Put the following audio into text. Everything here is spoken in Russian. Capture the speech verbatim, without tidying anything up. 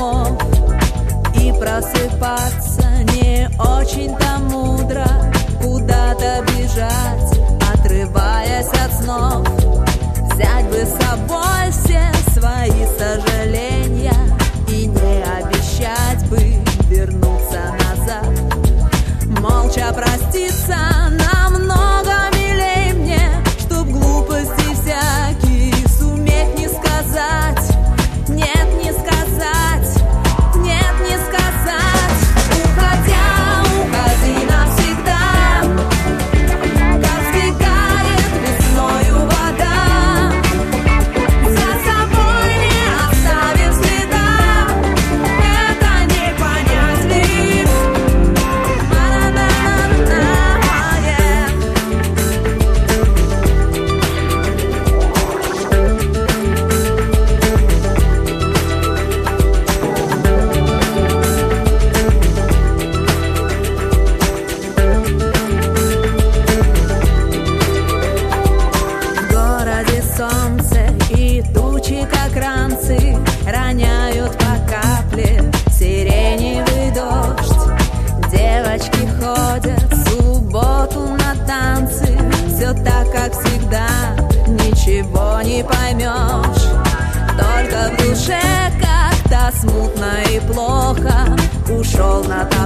домов. И просыпаться не очень-то мудро, куда-то бежать, отрываясь от снов. Взять бы с собой все свои сожаления и не обещать бы вернуться назад. Молча проститься намного милей мне, чтоб глупости всякие суметь не сказать. Нет, не сказать, нет, не сказать. Уходя, уходи навсегда, как стекает весною вода, за собой не оставив следа. Это не понять лишь. В городе солнце и тучи, как ранцы, роняют по капле сиреневый дождь. Девочки ходят в субботу на танцы, все так, как всегда, ничего не поймешь. Только в душе как-то смутно и плохо. Ушел на танцы